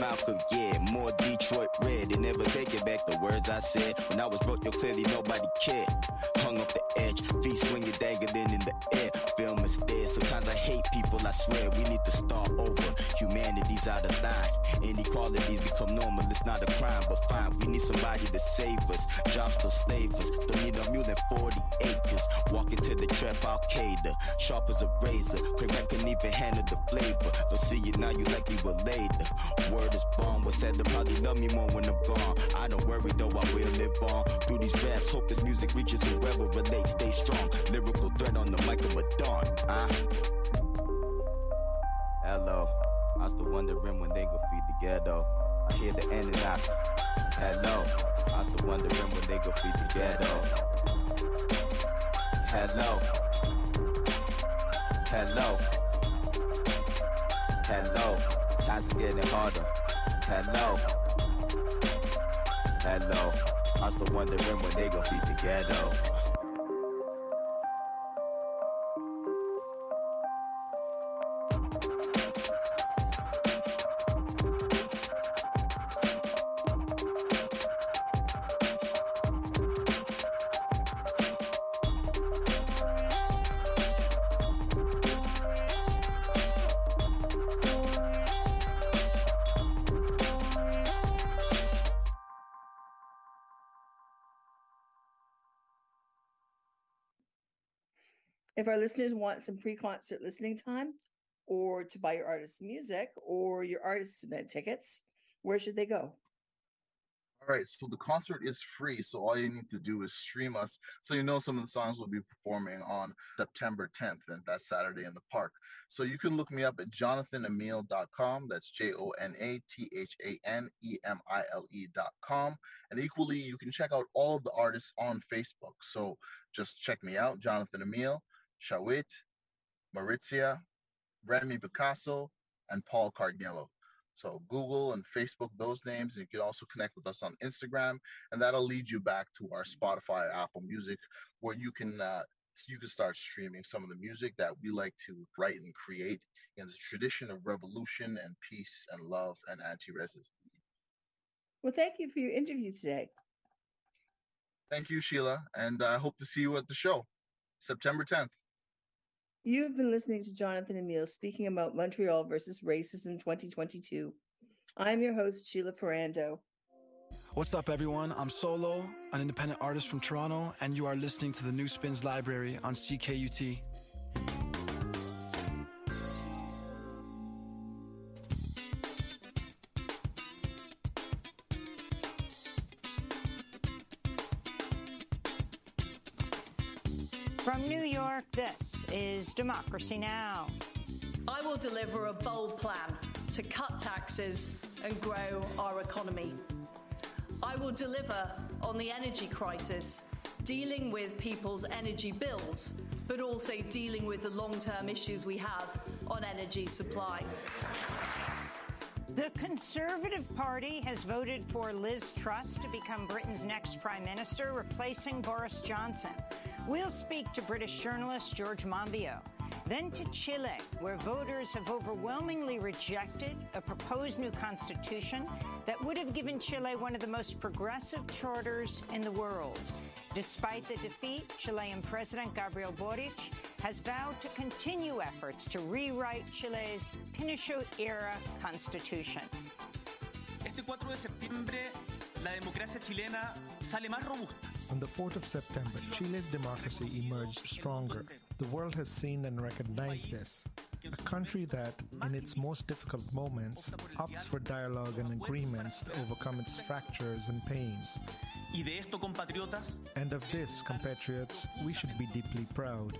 Malcolm, yeah, more Detroit red. They never take it back, the words I said. When I was broke, yo, clearly nobody cared. Hung off the edge, feet swinging, dangling in the air. Film instead, sometimes I hate people, I swear. We need to start over, humanity's out of line. Inequalities become normal, it's not a crime, but fine. We need somebody to save us, jobs still slave us. Still need a mule and 40 acres. Walk into the trap, Al-Qaeda, sharp as a razor. Craig can even handle the flavor. Don't see it now, you like me will later. Word is born, what's said to probably love me more when I'm gone. I don't worry though, I will live on. Through these raps, hope this music reaches whoever relates. Stay strong, lyrical threat on the mic of a dawn. Hello, I was the wondering when they go feed the ghetto. I hear the end and out. Hello, I was the wondering when they go feed the ghetto. Hello, hello, hello. Times is getting harder. Hello, hello. I was the wondering when they go feed the ghetto. If our listeners want some pre-concert listening time or to buy your artist's music or your artist's event tickets, where should they go? All right, so the concert is free, so all you need to do is stream us. So you know some of the songs we'll be performing on September 10th, and that's Saturday in the park. So you can look me up at jonathanemile.com. That's JONATHANEMILE.com. And equally, you can check out all of the artists on Facebook. So just check me out, Jonathan Emile, Shawit, Maurizia, Remy Picasso, and Paul Cardinello. So Google and Facebook, those names, and you can also connect with us on Instagram, and that'll lead you back to our Spotify, Apple Music, where you can start streaming some of the music that we like to write and create in the tradition of revolution and peace and love and anti-racism. Well, thank you for your interview today. Thank you, Sheila, and I hope to see you at the show, September 10th. You've been listening to Jonathan Emile speaking about Montreal versus Racism 2022. I'm your host, Sheila Ferrando. What's up, everyone? I'm Solo, an independent artist from Toronto, and you are listening to the New Spins Library on CKUT. From New York, this is Democracy Now! I will deliver a bold plan to cut taxes and grow our economy. I will deliver on the energy crisis, dealing with people's energy bills, but also dealing with the long-term issues we have on energy supply. The Conservative Party has voted for Liz Truss to become Britain's next Prime Minister, replacing Boris Johnson. We'll speak to British journalist George Monbiot. Then to Chile, where voters have overwhelmingly rejected a proposed new constitution that would have given Chile one of the most progressive charters in the world. Despite the defeat, Chilean President Gabriel Boric has vowed to continue efforts to rewrite Chile's Pinochet-era constitution. Este 4 de septiembre, la democracia chilena sale más robusta. On the 4th of September, Chile's democracy emerged stronger. The world has seen and recognized this. A country that, in its most difficult moments, opts for dialogue and agreements to overcome its fractures and pains. Y de esto, compatriotas, and of this, compatriots, we should be deeply proud.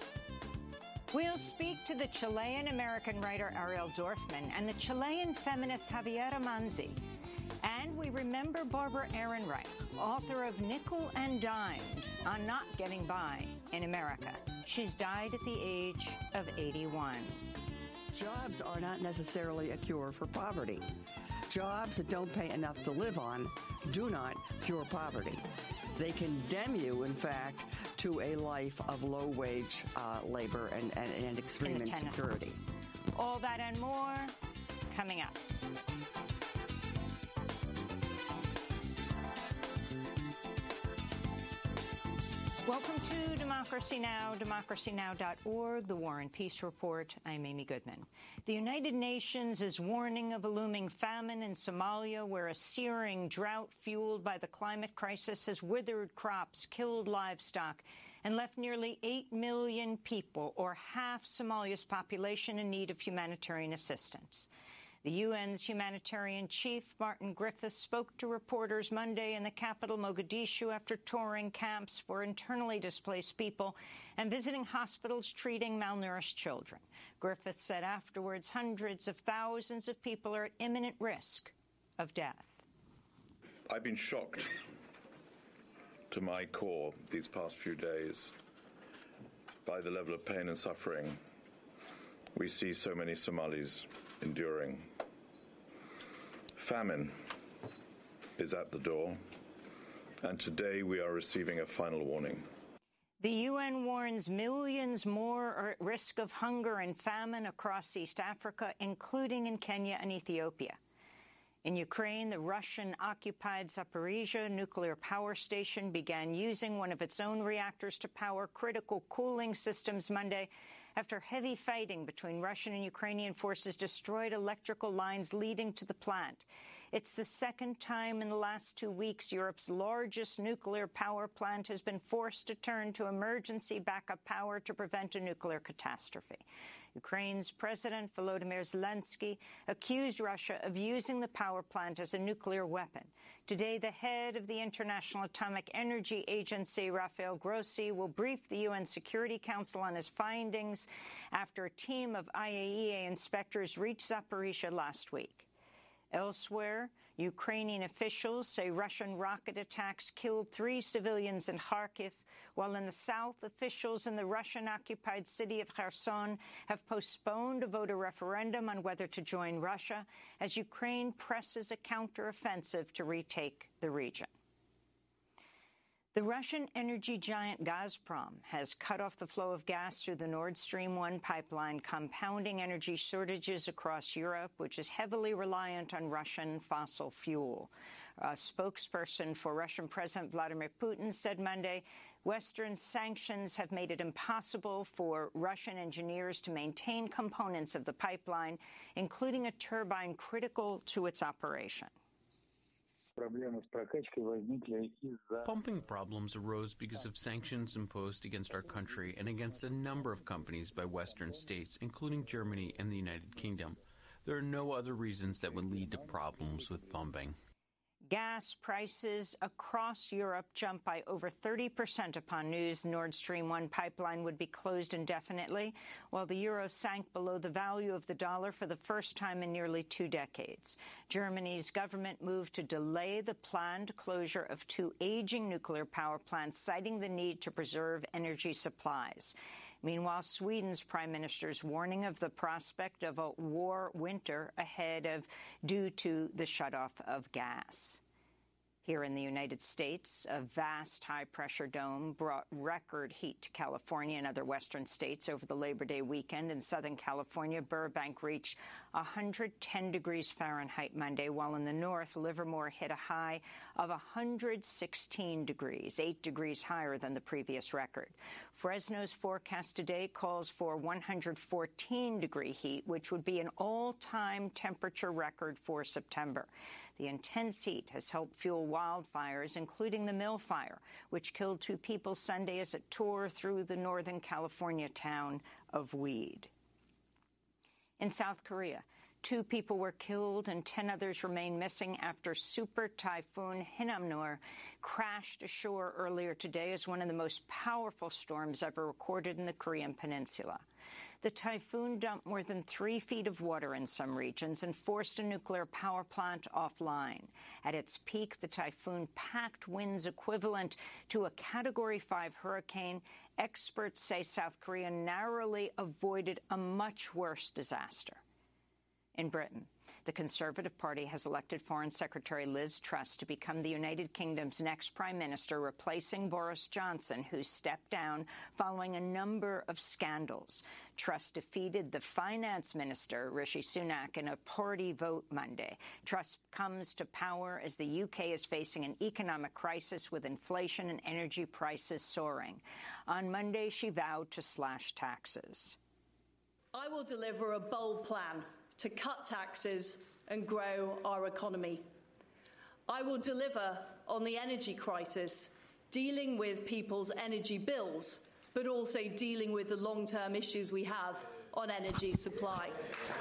We'll speak to the Chilean-American writer Ariel Dorfman and the Chilean feminist Javiera Manzi. And we remember Barbara Ehrenreich, author of Nickel and Dimed on Not Getting By in America. She's died at the age of 81. Jobs are not necessarily a cure for poverty. Jobs that don't pay enough to live on do not cure poverty. They condemn you, in fact, to a life of low-wage labor and extreme insecurity. All that and more coming up. to Democracy Now!, democracynow.org, the War and Peace Report. I'm Amy Goodman. The United Nations is warning of a looming famine in Somalia, where a searing drought fueled by the climate crisis has withered crops, killed livestock, and left nearly 8 million people, or half Somalia's population, in need of humanitarian assistance. The UN's humanitarian chief, Martin Griffiths, spoke to reporters Monday in the capital, Mogadishu, after touring camps for internally displaced people and visiting hospitals treating malnourished children. Griffiths said afterwards hundreds of thousands of people are at imminent risk of death. I've been shocked to my core these past few days by the level of pain and suffering we see so many Somalis enduring. Famine is at the door, and today we are receiving a final warning. The UN warns millions more are at risk of hunger and famine across East Africa, including in Kenya and Ethiopia. In Ukraine, the Russian-occupied Zaporizhzhia nuclear power station began using one of its own reactors to power critical cooling systems Monday after heavy fighting between Russian and Ukrainian forces destroyed electrical lines leading to the plant. It's the second time in the last 2 weeks Europe's largest nuclear power plant has been forced to turn to emergency backup power to prevent a nuclear catastrophe. Ukraine's President Volodymyr Zelensky accused Russia of using the power plant as a nuclear weapon. Today, the head of the International Atomic Energy Agency, Rafael Grossi, will brief the UN Security Council on his findings after a team of IAEA inspectors reached Zaporizhzhia last week. Elsewhere, Ukrainian officials say Russian rocket attacks killed 3 civilians in Kharkiv, while in the south, officials in the Russian-occupied city of Kherson have postponed a voter referendum on whether to join Russia as Ukraine presses a counteroffensive to retake the region. The Russian energy giant Gazprom has cut off the flow of gas through the Nord Stream 1 pipeline, compounding energy shortages across Europe, which is heavily reliant on Russian fossil fuel. A spokesperson for Russian President Vladimir Putin said Monday Western sanctions have made it impossible for Russian engineers to maintain components of the pipeline, including a turbine critical to its operation. Pumping problems arose because of sanctions imposed against our country and against a number of companies by Western states, including Germany and the United Kingdom. There are no other reasons that would lead to problems with pumping. Gas prices across Europe jumped by over 30% upon news the Nord Stream 1 pipeline would be closed indefinitely, while the euro sank below the value of the dollar for the first time in nearly 2 decades. Germany's government moved to delay the planned closure of 2 aging nuclear power plants, citing the need to preserve energy supplies. Meanwhile, Sweden's prime minister's warning of the prospect of a war winter ahead due to the shutoff of gas. Here in the United States, a vast high-pressure dome brought record heat to California and other western states over the Labor Day weekend. In Southern California, Burbank reached 110 degrees Fahrenheit Monday, while in the north, Livermore hit a high of 116 degrees, 8 degrees higher than the previous record. Fresno's forecast today calls for 114-degree heat, which would be an all-time temperature record for September. The intense heat has helped fuel wildfires, including the Mill Fire, which killed 2 people Sunday as it tore through the Northern California town of Weed. In South Korea, 2 people were killed and 10 others remain missing after Super Typhoon Hinnamnor crashed ashore earlier today as one of the most powerful storms ever recorded in the Korean peninsula. The typhoon dumped more than 3 feet of water in some regions and forced a nuclear power plant offline. At its peak, the typhoon packed winds equivalent to a Category 5 hurricane. Experts say South Korea narrowly avoided a much worse disaster. In Britain, the Conservative Party has elected Foreign Secretary Liz Truss to become the United Kingdom's next Prime Minister, replacing Boris Johnson, who stepped down following a number of scandals. Truss defeated the Finance Minister, Rishi Sunak, in a party vote Monday. Truss comes to power as the UK is facing an economic crisis with inflation and energy prices soaring. On Monday, she vowed to slash taxes. I will deliver a bold plan to cut taxes and grow our economy. I will deliver on the energy crisis, dealing with people's energy bills, but also dealing with the long-term issues we have on energy supply.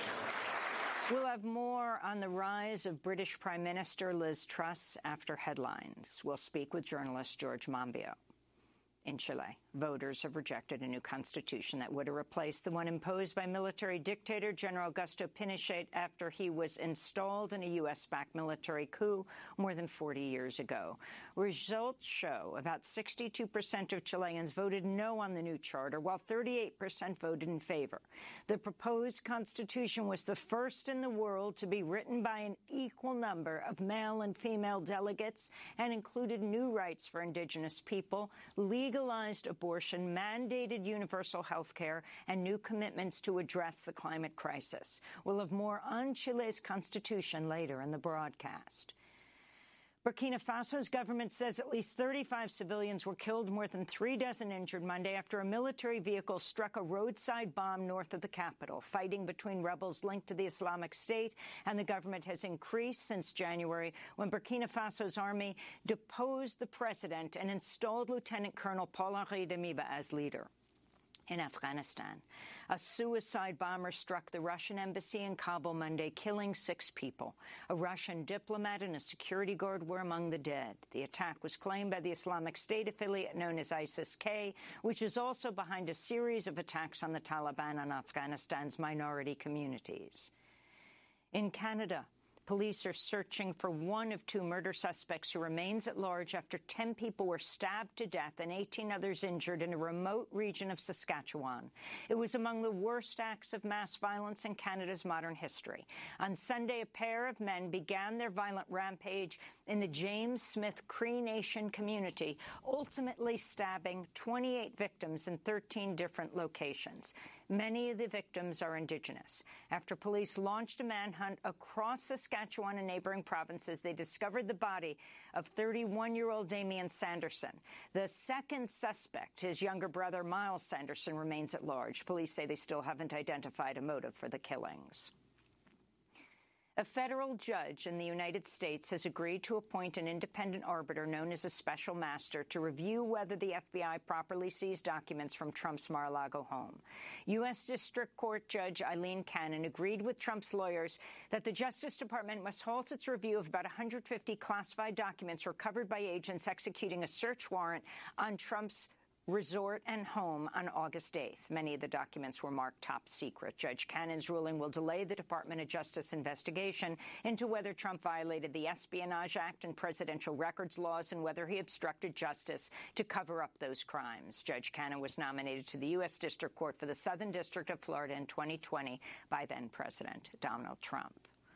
We'll have more on the rise of British Prime Minister Liz Truss after headlines. We'll speak with journalist George Monbiot. In Chile, voters have rejected a new constitution that would have replaced the one imposed by military dictator General Augusto Pinochet after he was installed in a U.S.-backed military coup more than 40 years ago. Results show about 62% of Chileans voted no on the new charter, while 38% voted in favor. The proposed constitution was the first in the world to be written by an equal number of male and female delegates and included new rights for indigenous people, legalized abortion, mandated universal health care, and new commitments to address the climate crisis. We'll have more on Chile's constitution later in the broadcast. Burkina Faso's government says at least 35 civilians were killed, more than 3 dozen injured Monday after a military vehicle struck a roadside bomb north of the capital. Fighting between rebels linked to the Islamic State and the government has increased since January, when Burkina Faso's army deposed the president and installed Lieutenant Colonel Paul-Henri Damiba as leader. In Afghanistan, a suicide bomber struck the Russian embassy in Kabul Monday, killing 6 people. A Russian diplomat and a security guard were among the dead. The attack was claimed by the Islamic State affiliate known as ISIS-K, which is also behind a series of attacks on the Taliban on Afghanistan's minority communities. In Canada, police are searching for one of 2 murder suspects who remains at large after 10 people were stabbed to death and 18 others injured in a remote region of Saskatchewan. It was among the worst acts of mass violence in Canada's modern history. On Sunday, a pair of men began their violent rampage in the James Smith Cree Nation community, ultimately stabbing 28 victims in 13 different locations. Many of the victims are Indigenous. After police launched a manhunt across Saskatchewan and neighboring provinces, they discovered the body of 31-year-old Damian Sanderson. The second suspect, his younger brother Miles Sanderson, remains at large. Police say they still haven't identified a motive for the killings. A federal judge in the United States has agreed to appoint an independent arbiter known as a special master to review whether the FBI properly seized documents from Trump's Mar-a-Lago home. U.S. District Court Judge Eileen Cannon agreed with Trump's lawyers that the Justice Department must halt its review of about 150 classified documents recovered by agents executing a search warrant on Trump's resort and home on August 8th. Many of the documents were marked top secret. Judge Cannon's ruling will delay the Department of Justice investigation into whether Trump violated the Espionage Act and presidential records laws and whether he obstructed justice to cover up those crimes. Judge Cannon was nominated to the U.S. District Court for the Southern District of Florida in 2020 by then-President Donald Trump.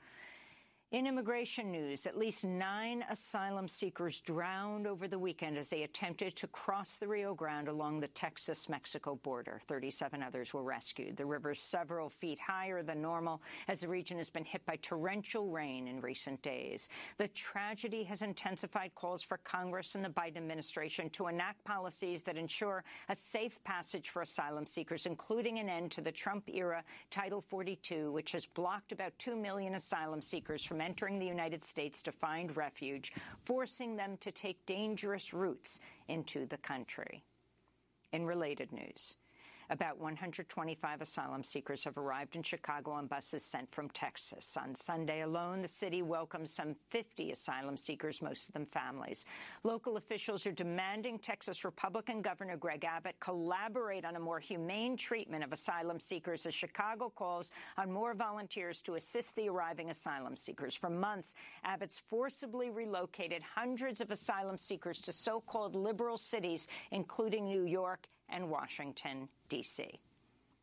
In immigration news, at least 9 asylum seekers drowned over the weekend as they attempted to cross the Rio Grande along the Texas-Mexico border. 37 others were rescued. The river is several feet higher than normal as the region has been hit by torrential rain in recent days. The tragedy has intensified calls for Congress and the Biden administration to enact policies that ensure a safe passage for asylum seekers, including an end to the Trump-era Title 42, which has blocked about 2 million asylum seekers from entering the United States to find refuge, forcing them to take dangerous routes into the country. In related news, about 125 asylum seekers have arrived in Chicago on buses sent from Texas. On Sunday alone, the city welcomed some 50 asylum seekers, most of them families. Local officials are demanding Texas Republican Governor Greg Abbott collaborate on a more humane treatment of asylum seekers as Chicago calls on more volunteers to assist the arriving asylum seekers. For months, Abbott's forcibly relocated hundreds of asylum seekers to so-called liberal cities, including New York and Washington, D.C.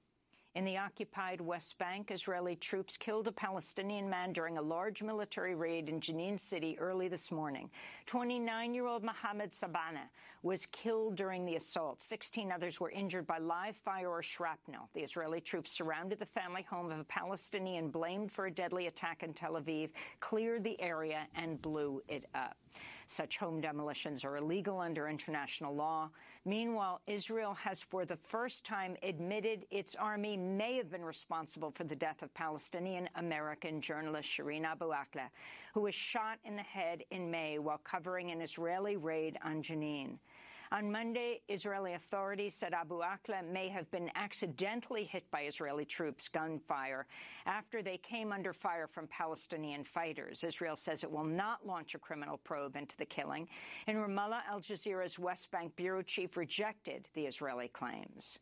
In the occupied West Bank, Israeli troops killed a Palestinian man during a large military raid in Jenin City early this morning. 29-year-old Mohammed Sabana was killed during the assault. 16 others were injured by live fire or shrapnel. The Israeli troops surrounded the family home of a Palestinian blamed for a deadly attack in Tel Aviv, cleared the area, and blew it up. Such home demolitions are illegal under international law. Meanwhile, Israel has for the first time admitted its army may have been responsible for the death of Palestinian-American journalist Shireen Abu Akleh, who was shot in the head in May while covering an Israeli raid on Jenin. On Monday, Israeli authorities said Abu Akleh may have been accidentally hit by Israeli troops' gunfire after they came under fire from Palestinian fighters. Israel says it will not launch a criminal probe into the killing. In Ramallah, Al Jazeera's West Bank bureau chief rejected the Israeli claims.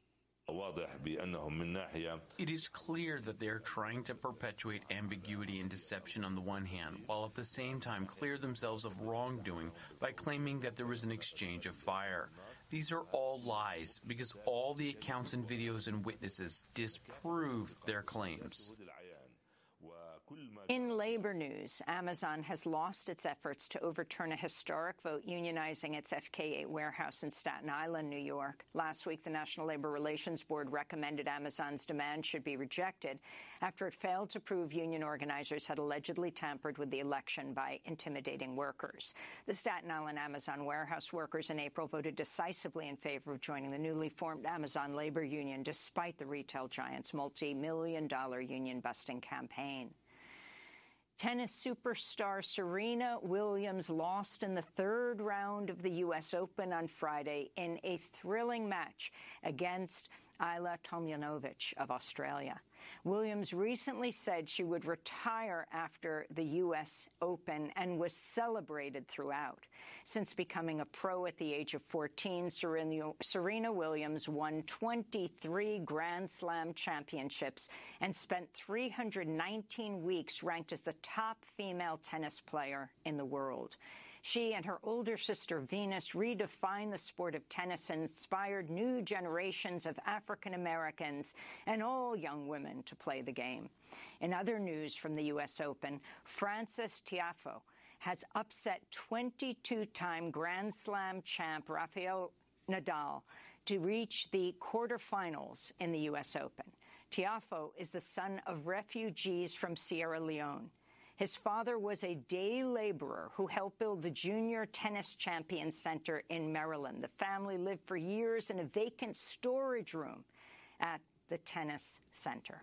It is clear that they are trying to perpetuate ambiguity and deception on the one hand, while at the same time clear themselves of wrongdoing by claiming that there was an exchange of fire. These are all lies, because all the accounts and videos and witnesses disprove their claims. In labor news, Amazon has lost its efforts to overturn a historic vote unionizing its FK8 warehouse in Staten Island, New York. Last week, the National Labor Relations Board recommended Amazon's demand should be rejected after it failed to prove union organizers had allegedly tampered with the election by intimidating workers. The Staten Island Amazon warehouse workers in April voted decisively in favor of joining the newly formed Amazon labor union, despite the retail giant's multi-million-dollar union-busting campaign. Tennis superstar Serena Williams lost in the third round of the U.S. Open on Friday in a thrilling match against Ajla Tomljanovic of Australia. Williams recently said she would retire after the U.S. Open and was celebrated throughout. Since becoming a pro at the age of 14, Serena Williams won 23 Grand Slam championships and spent 319 weeks ranked as the top female tennis player in the world. She and her older sister Venus redefined the sport of tennis and inspired new generations of African Americans and all young women to play the game. In other news from the U.S. Open, Frances Tiafoe has upset 22-time Grand Slam champ Rafael Nadal to reach the quarterfinals in the U.S. Open. Tiafoe is the son of refugees from Sierra Leone. His father was a day laborer who helped build the Junior Tennis Champions Center in Maryland. The family lived for years in a vacant storage room at the tennis center.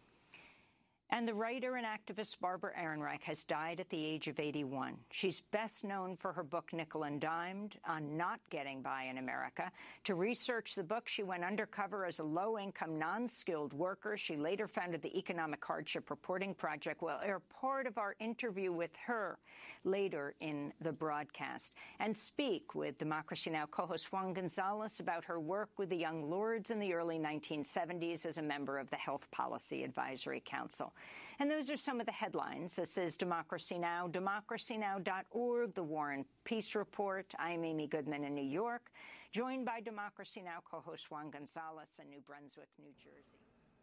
And the writer and activist Barbara Ehrenreich has died at the age of 81. She's best known for her book Nickel and Dimed on not getting by in America. To research the book, she went undercover as a low-income, non-skilled worker. She later founded the Economic Hardship Reporting Project. We'll air part of our interview with her later in the broadcast and speak with Democracy Now! Co-host Juan Gonzalez about her work with the Young Lords in the early 1970s as a member of the Health Policy Advisory Council. And those are some of the headlines. This is Democracy Now!, democracynow.org, the War and Peace Report. I'm Amy Goodman in New York, joined by Democracy Now! Co-host Juan Gonzalez in New Brunswick, New Jersey.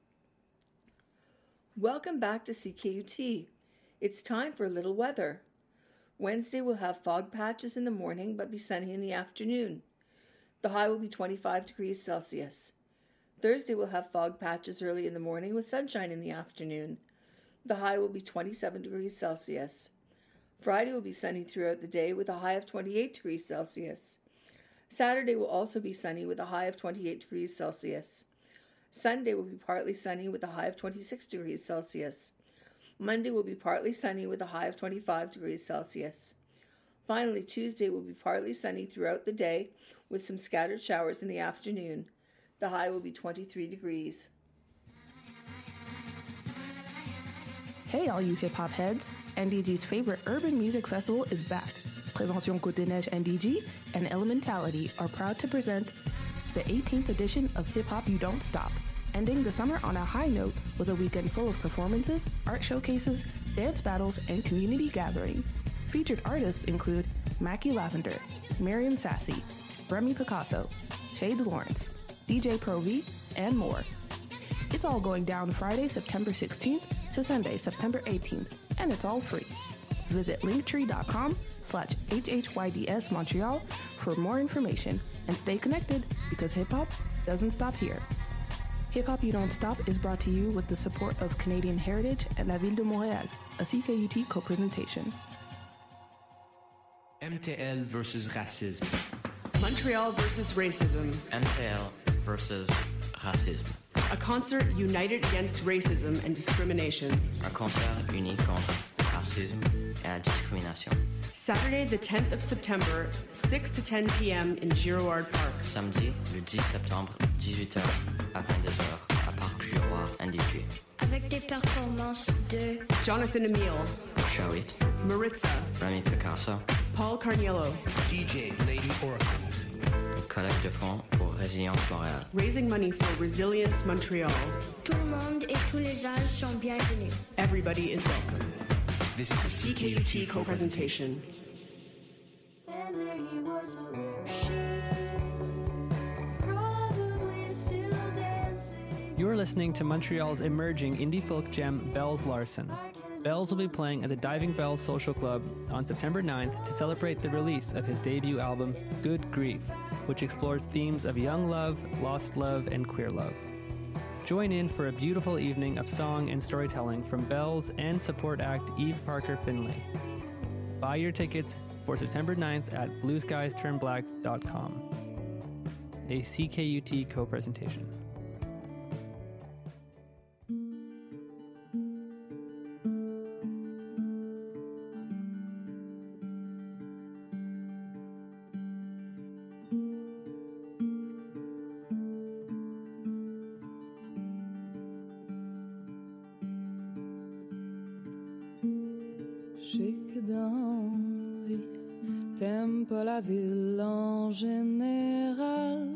Welcome back to CKUT. It's time for a little weather. Wednesday will have fog patches in the morning, but be sunny in the afternoon. The high will be 25 degrees Celsius. Thursday will have fog patches early in the morning with sunshine in the afternoon. The high will be 27 degrees Celsius. Friday will be sunny throughout the day with a high of 28 degrees Celsius. Saturday will also be sunny with a high of 28 degrees Celsius. Sunday will be partly sunny with a high of 26 degrees Celsius. Monday will be partly sunny with a high of 25 degrees Celsius. Finally, Tuesday will be partly sunny throughout the day with some scattered showers in the afternoon. The high will be 23 degrees. Hey all you hip-hop heads, NDG's favorite urban music festival is back. Prévention Côte des Neiges NDG and Elementality are proud to present the 18th edition of Hip Hop You Don't Stop, ending the summer on a high note with a weekend full of performances, art showcases, dance battles, and community gathering. Featured artists include Mackie Lavender, Miriam Sassy, Remy Picasso, Shades Lawrence, DJ Pro V, and more. It's all going down Friday, September 16th to Sunday, September 18th, and it's all free. Visit linktree.com/HHYDS Montreal for more information and stay connected because hip-hop doesn't stop here. Hip-Hop You Don't Stop is brought to you with the support of Canadian Heritage and La Ville de Montréal, a CKUT co-presentation. MTL versus racisme. Montreal versus racism. MTL versus racisme. A concert united against racism and discrimination. Un concert uni contre racisme et la discrimination. Saturday, the 10th of September, 6 to 10 p.m. in Girouard Park. Samedi, le 10 septembre, 18h à 22h à Parc Girouard, NDG. Avec des performances de Jonathan Emile, Shawit, Maritza, Remy Picasso, Paul Carniello, DJ Lady Oracle. Collecte de fonds pour Résilience Montréal. Raising money for Resilience Montreal. Tout le monde et tous les âges sont bienvenus. Everybody is welcome. This is a CKUT co-presentation. And there he was, but where was she? Probably still dancing. You're listening to Montreal's emerging indie folk gem, Bells Larson. Bells will be playing at the Diving Bells Social Club on September 9th to celebrate the release of his debut album, Good Grief, which explores themes of young love, lost love, and queer love. Join in for a beautiful evening of song and storytelling from Bells and support act Eve Parker Finlay. Buy your tickets for September 9th at blueskiesturnblack.com. A CKUT co-presentation. Chic d'envie, t'aimes pas la ville en général.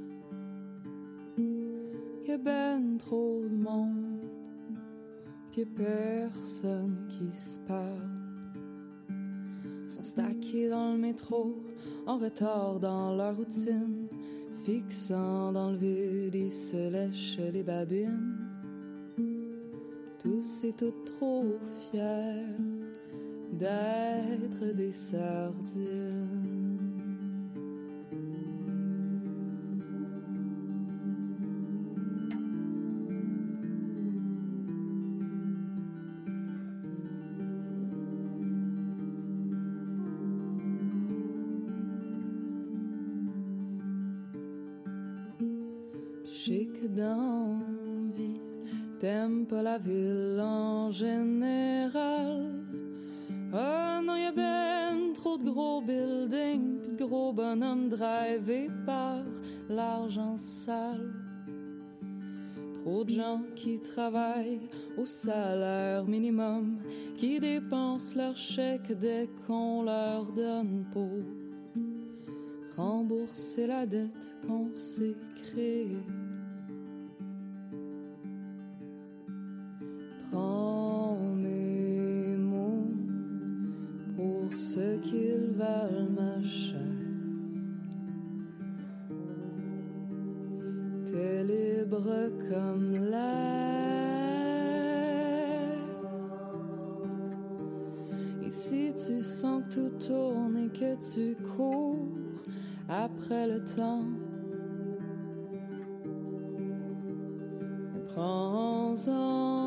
Y'a ben trop de monde, pis personne qui se parle. Sont stackés dans le métro, en retard dans leur routine, fixant dans le vide, ils se lèchent les babines. Tous et toutes trop fiers d'être des sardines. Chic d'envie, t'aimes pas la ville en général. Oh non, y'a ben trop de gros buildings pis de gros bonhommes drivés par l'argent sale. Trop de gens qui travaillent au salaire minimum, qui dépensent leur chèque dès qu'on leur donne pour rembourser la dette qu'on s'est créée. Prends mes mots pour ce qu'ils valent, ma chère. T'es libre comme l'air. Et si tu sens que tout tourne et que tu cours après le temps, prends-en.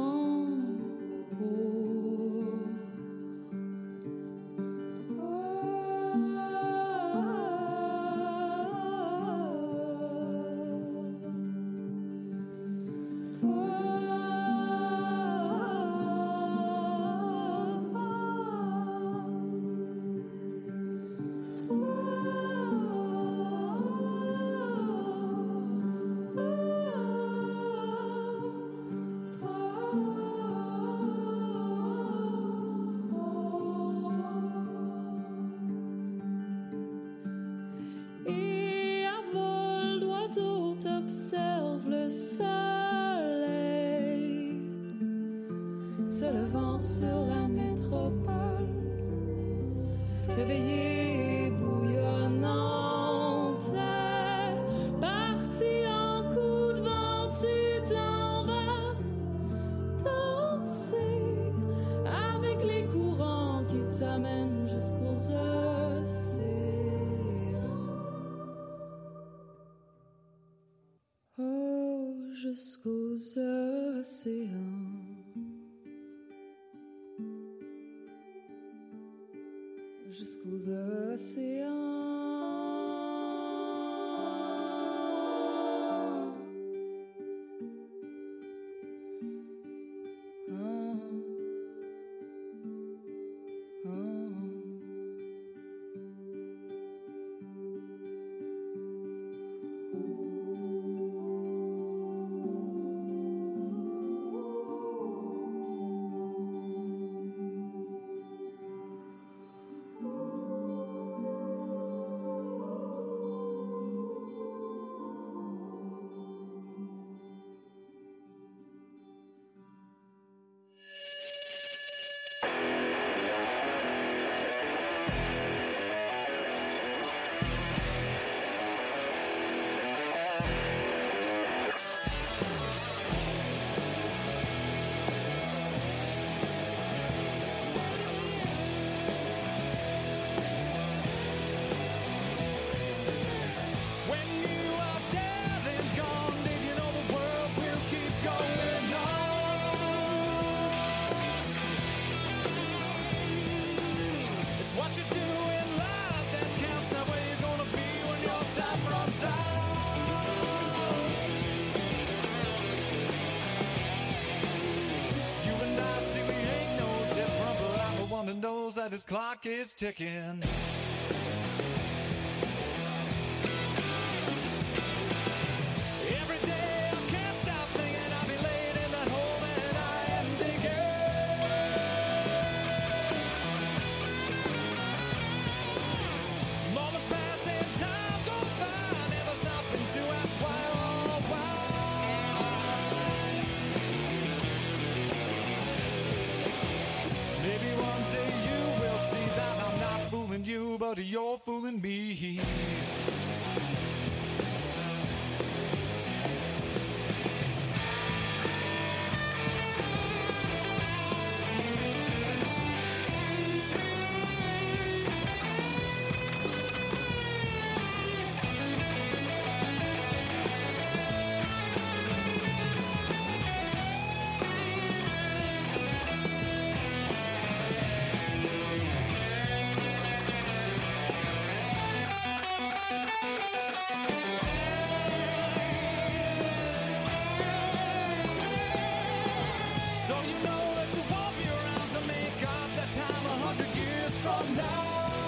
Parti en coup de vent, tu t'en vas. t'amène jusqu'aux océans. Oh, jusqu'aux océans. Jusqu'aux océans. Knows that his clock is ticking. Every day I can't stop thinking I'll be laid in that hole that I am digging. Moments pass and time goes by, never stopping to ask why, oh why. Maybe one day you will see that I'm not fooling you, but you're fooling me. So you know that you won't be around to make up that time 100 years from now.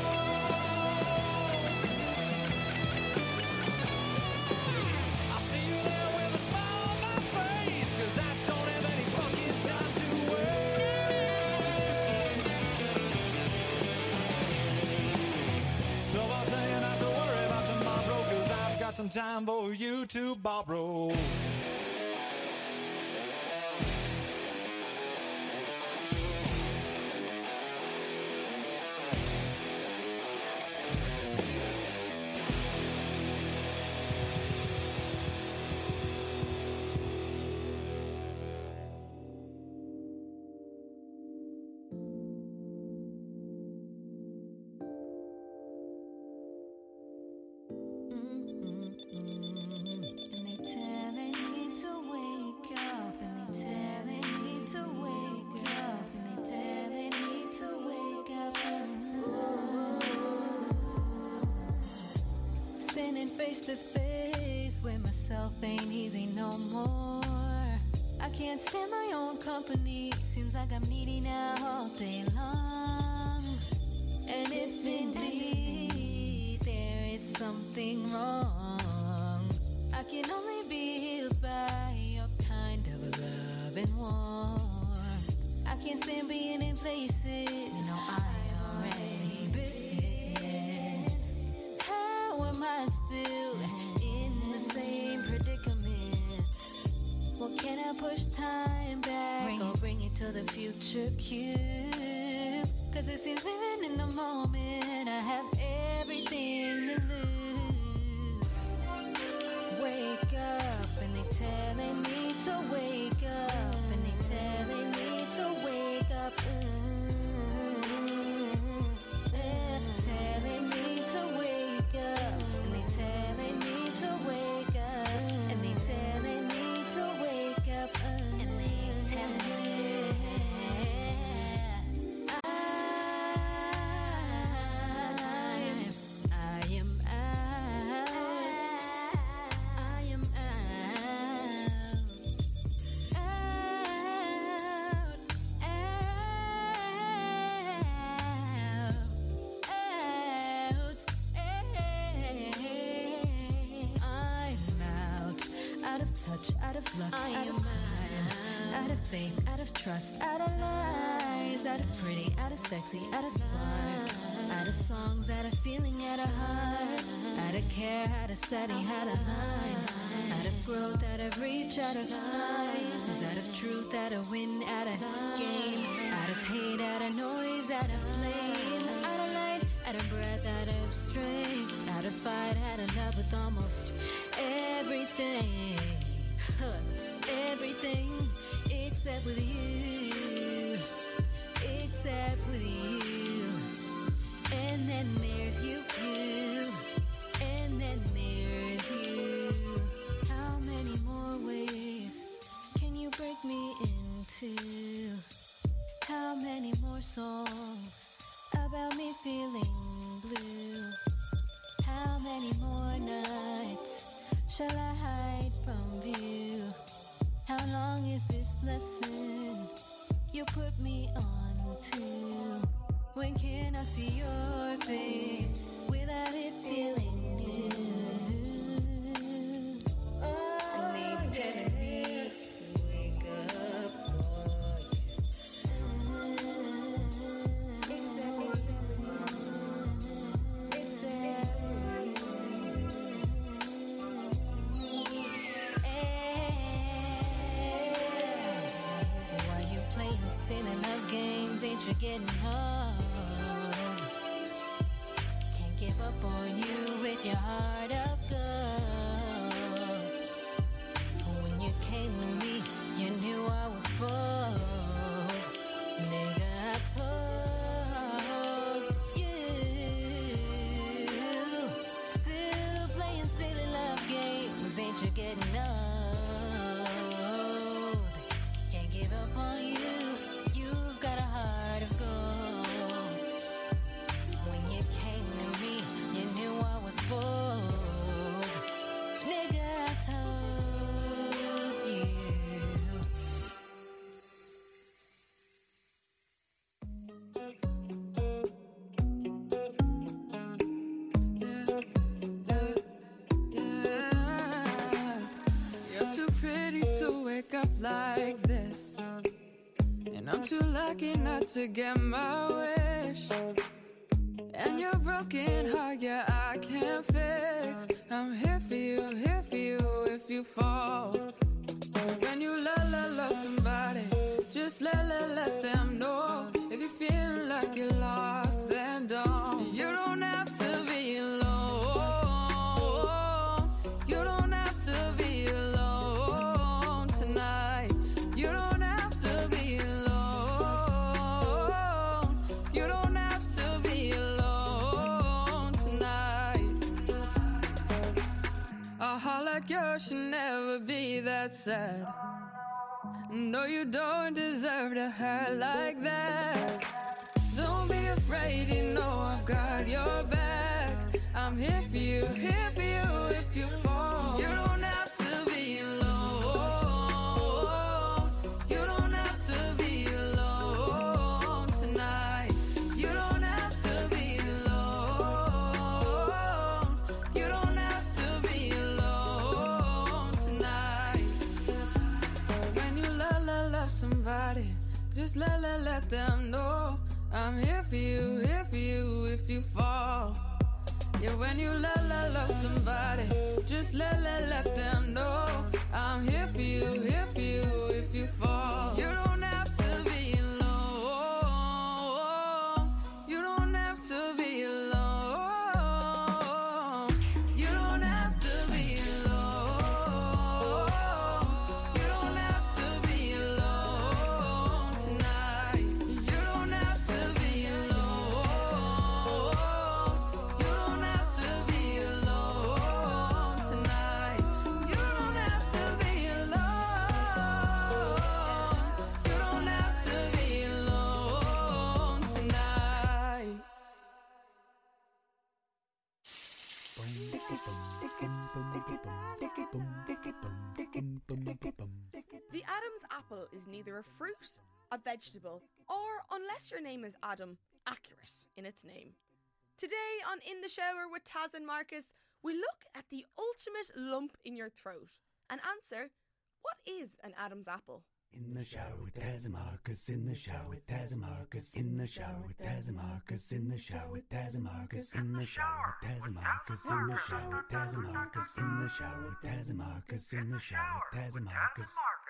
I'll see you there with a smile on my face, 'cause I don't have any fucking time to wait. So I'll tell you not to worry about tomorrow, 'cause I've got some time for you to borrow. Face to face with myself ain't easy no more. I can't stand my own company. Seems like I'm needy now all day long. And if indeed there is something wrong, I can only be healed by your kind of love and warmth. I can't stand being in places I already been. How am I still in the same predicament? Well, can I push time back or bring it to the future cue? 'Cause it seems living in the moment, I have everything to lose. Wake up and they telling me to wake up, and they telling me to wake up. touch, out of luck, out of time, out of faith, out of trust, out of lies, out of pretty, out of sexy, out of spark, out of songs, out of feeling, out of heart, out of care, out of study, out of line, out of growth, out of reach, out of size, out of truth, out of win, out of gain, out of hate, out of noise, out of blame, out of light, out of breath, out of strength, out of fight, out of love with almost everything, everything except with you, except with you. And then there's you, and then there's you. How many more ways can you break me into? How many more songs about me feeling blue? How many more nights shall I hide from view? How long is this lesson you put me on to? When can I see your face without it feeling new? I need telling me to wake up for Why you playing silly love games? Ain't you getting hard? Can't give up on you with your heart of gold. When you came to me, you knew I was bold. Nigga, I told you. Still playing silly love games, ain't you getting old? Can't give up on you, you've got a heart of gold. When you came to me, you knew I was bold. Nigga, I told you. You're too pretty to wake up like this, and I'm too lucky not to get my wish. And your broken heart, yeah, I can't fix. I'm here for you if you fall. When you love somebody, just let them know. If you feel like you're lost, then don't. You don't have to be alone. You don't have to be alone tonight. You don't have to be alone. You don't have to be alone tonight. A heart like yours should never be that sad. No, you don't deserve to hurt like that. Don't be afraid, you know I've got your back. I'm here for you if you fall. You don't have to be alone. You don't have to be alone tonight. You don't have to be alone. You don't have to be alone tonight. When you love somebody, just let them know. I'm here for you if you fall. Yeah, when you love somebody, just let them know. I'm here for you if you fall. You don't have to be alone. You don't have to be alone. You don't have to be alone. You don't have to be alone tonight. You don't have to be alone. You don't have to be alone tonight. You don't have to be alone. You don't have to be alone tonight. The Adam's apple is neither a fruit, a vegetable, or, unless your name is Adam, accurate in its name. Today on In the Shower with Taz and Marcus, we look at the ultimate lump in your throat and answer, what is an Adam's apple? In the shower with Taz and Marcus, in the shower with Taz and Marcus, in the shower with Taz and Marcus, in the shower with Taz and Marcus, in the shower with Taz and Marcus, in the shower with Taz and Marcus, in the shower with Taz and Marcus, in the shower with Taz and Marcus.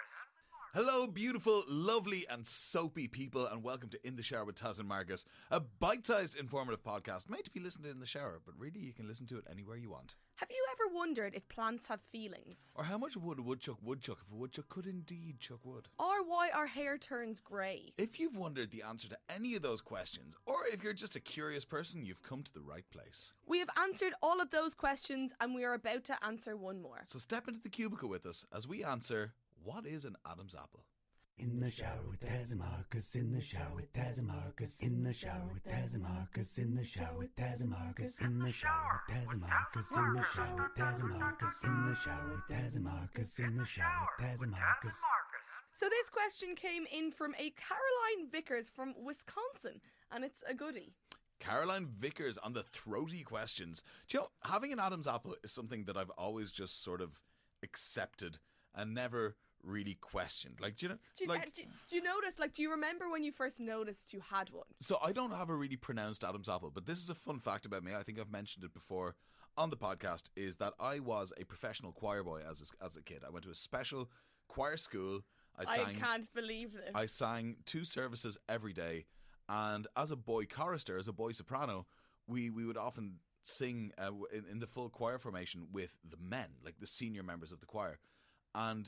Hello, beautiful, lovely, and soapy people, and welcome to In the Shower with Taz and Marcus, a bite-sized, informative podcast made to be listened to in the shower, but really you can listen to it anywhere you want. Have you ever wondered if plants have feelings? Or how much would a woodchuck if a woodchuck could indeed chuck wood? Or why our hair turns grey? If you've wondered the answer to any of those questions, or if you're just a curious person, you've come to the right place. We have answered all of those questions, and we are about to answer one more. So step into the cubicle with us as we answer, what is an Adam's apple? In the shower with Taz and Marcus, in the shower with Taz and Marcus, in the shower with Taz and Marcus, in the shower with Taz and Marcus, in the shower with Taz and Marcus, in the shower with Taz and Marcus, in the shower with Taz and Marcus, in the shower with Taz and Marcus. So this question came in from a Caroline Vickers from Wisconsin, and it's a goodie. Caroline Vickers on the throaty questions. Do you know, having an Adam's apple is something that I've always just sort of accepted and never really questioned. Like, do you notice, like, do you remember when you first noticed you had one? So I don't have a really pronounced Adam's apple, but this is a fun fact about me. I think I've mentioned it before on the podcast, is that I was a professional choir boy as a kid. I went to a special choir school. I can't believe this. I sang 2 services every day, and as a boy chorister, as a boy soprano, we would often sing in the full choir formation with the men, like the senior members of the choir. And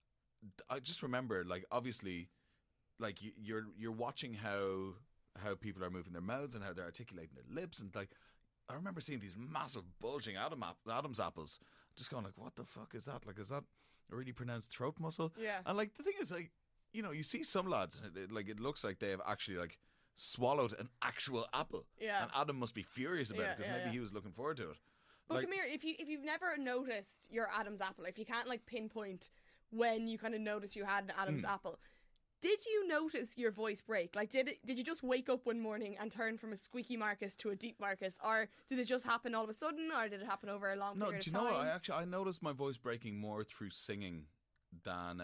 I just remember, like, obviously, like, you're watching how people are moving their mouths and how they're articulating their lips, and like, I remember seeing these massive bulging Adam's apples, just going like, what the fuck is that? Like, is that a really pronounced throat muscle? Yeah. And like, the thing is, like, you know, you see some lads, and it looks like they have actually like swallowed an actual apple. Yeah. And Adam must be furious about it, because maybe he was looking forward to it. But like, come here, if you've never noticed your Adam's apple, if you can't like pinpoint when you kind of noticed you had an Adam's apple, did you notice your voice break? Like, did you just wake up one morning and turn from a squeaky Marcus to a deep Marcus, or did it just happen all of a sudden, or did it happen over a long period of time? No, do you know what? I noticed my voice breaking more through singing than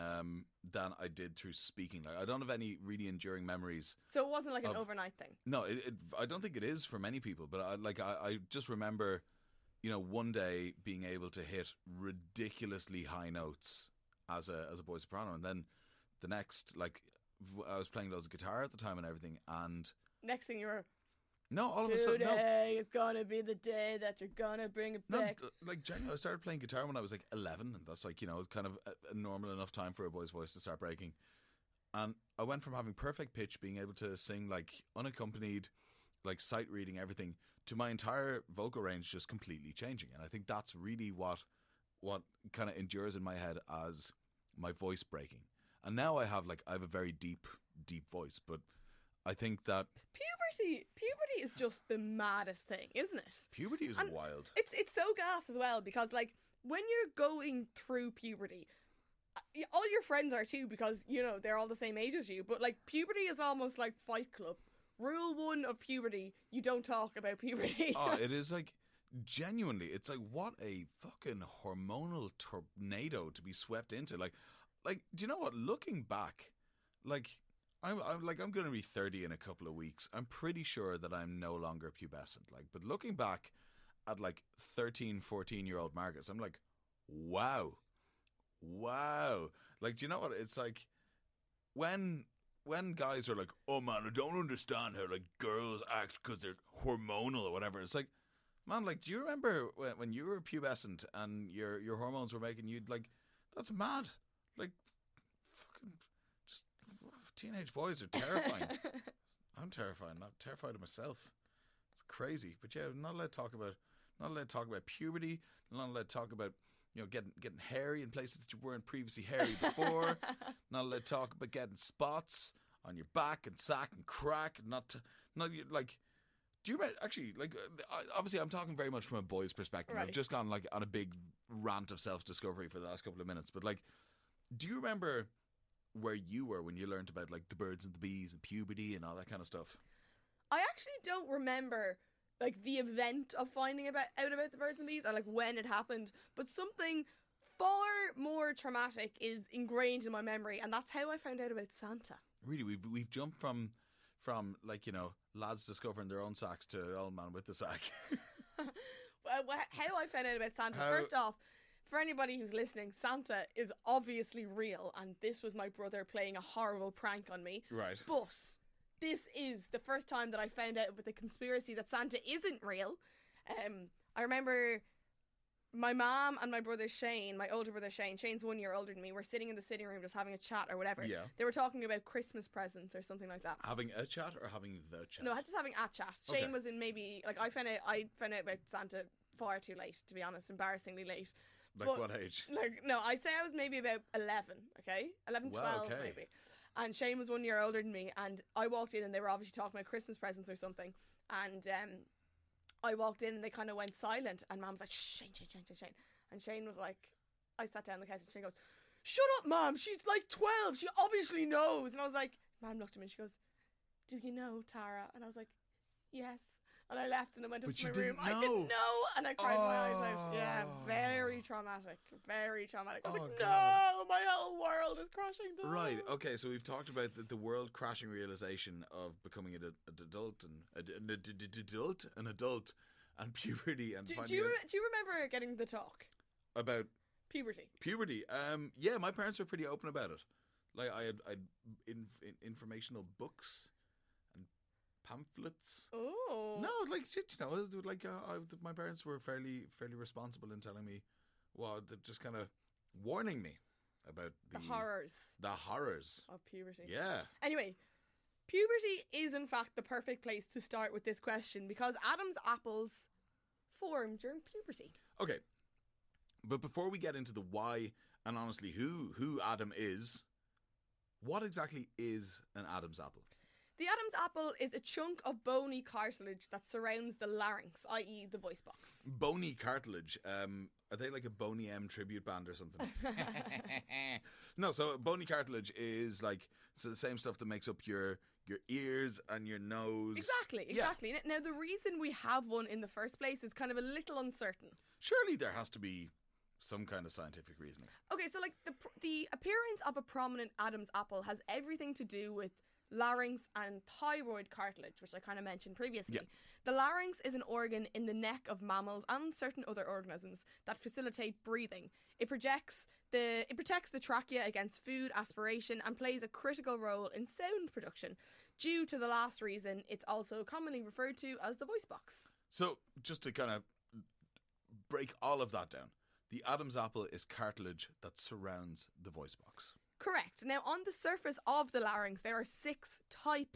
I did through speaking. Like, I don't have any really enduring memories. So it wasn't like an overnight thing. No, I don't think it is for many people. But I just remember, you know, one day being able to hit ridiculously high notes as a boy soprano, and then the next, like, I was playing loads of guitar at the time and everything, and next thing you were, no, all of a sudden, today is gonna be the day that you're gonna bring it back. Like, genuinely, I started playing guitar when I was like 11, and that's like, you know, kind of a normal enough time for a boy's voice to start breaking. And I went from having perfect pitch, being able to sing like unaccompanied, like sight reading everything, to my entire vocal range just completely changing. And I think that's really what kind of endures in my head as my voice breaking. And now I have a very deep voice, but I think that puberty is just the maddest thing, isn't it? Puberty is wild. It's so gas as well, because like when you're going through puberty, all your friends are too, because you know they're all the same age as you, but like puberty is almost like Fight Club. Rule 1 of puberty: you don't talk about puberty. Oh, it is like, genuinely, it's like, what a fucking hormonal tornado to be swept into. Like, do you know what? Looking back, like, I'm going to be 30 in a couple of weeks. I'm pretty sure that I'm no longer pubescent. Like, but looking back at like 13, 14-year-old Marcus, I'm like, wow. Like, do you know what? It's like when guys are like, oh man, I don't understand how like girls act because they're hormonal or whatever. It's like, man, like, do you remember when you were pubescent and your hormones were making you like, that's mad. Like, fucking, just teenage boys are terrifying. I'm terrified. I'm terrified of myself. It's crazy. But yeah, not allowed to talk about puberty. Not allowed to talk about, you know, getting hairy in places that you weren't previously hairy before. Not allowed to talk about getting spots on your back and sack and crack. Like, do you remember, actually, like, obviously I'm talking very much from a boy's perspective. Right. I've just gone like on a big rant of self-discovery for the last couple of minutes. But like, do you remember where you were when you learned about like the birds and the bees and puberty and all that kind of stuff? I actually don't remember like the event of finding out about the birds and bees, or like when it happened, but something far more traumatic is ingrained in my memory, and that's how I found out about Santa. Really, we've jumped from like, you know, lads discovering their own sacks to old man with the sack. How I found out about Santa. First off, for anybody who's listening, Santa is obviously real, and this was my brother playing a horrible prank on me. Right. But this is the first time that I found out with the conspiracy that Santa isn't real. I remember my mom and my brother Shane, my older brother Shane, Shane's 1 year older than me, were sitting in the sitting room just having a chat or whatever. Yeah. They were talking about Christmas presents or something like that. Having a chat or having the chat? No, just having a chat. Shane was in maybe, like, I found out about Santa far too late, to be honest, embarrassingly late. Like, what age? Like, no, I'd say I was maybe about 11, okay? 11, 12 maybe. And Shane was 1 year older than me, and I walked in and they were obviously talking about Christmas presents or something. And I walked in and they kind of went silent, and Mum was like, shh, Shane. And Shane was like, I sat down on the couch and Shane goes, shut up, Mum, she's like 12, she obviously knows. And I was like, Mum looked at me and she goes, do you know, Tara? And I was like, yes. And I left and I went up to my room. I didn't know. And I cried my eyes out. Yeah, very traumatic. Very traumatic. I was like, no, my whole world is crashing down. Right, okay, so we've talked about the world crashing realization of becoming an adult and puberty. And do you remember getting the talk? About? Puberty. Yeah, my parents were pretty open about it. Like, I had informational books and pamphlets. Oh. No, like, you know, it was like my parents were fairly responsible in telling me, well, just kind of warning me about the horrors of puberty. Yeah. Anyway, puberty is in fact the perfect place to start with this question because Adam's apples form during puberty. Okay, but before we get into the why and honestly who Adam is, what exactly is an Adam's apple? The Adam's apple is a chunk of bony cartilage that surrounds the larynx, i.e. the voice box. Bony cartilage. Are they like a Boney M tribute band or something? No, so bony cartilage is like the same stuff that makes up your ears and your nose. Exactly. Yeah. Now, the reason we have one in the first place is kind of a little uncertain. Surely there has to be some kind of scientific reasoning. Okay, so like the appearance of a prominent Adam's apple has everything to do with larynx and thyroid cartilage, which I kind of mentioned previously. Yeah. The larynx is an organ in the neck of mammals and certain other organisms that facilitate breathing. It protects the trachea against food aspiration and plays a critical role in sound production. Due to the last reason, it's also commonly referred to as the voice box. So, just to kind of break all of that down, the Adam's apple is cartilage that surrounds the voice box. Correct. Now, on the surface of the larynx, there are six type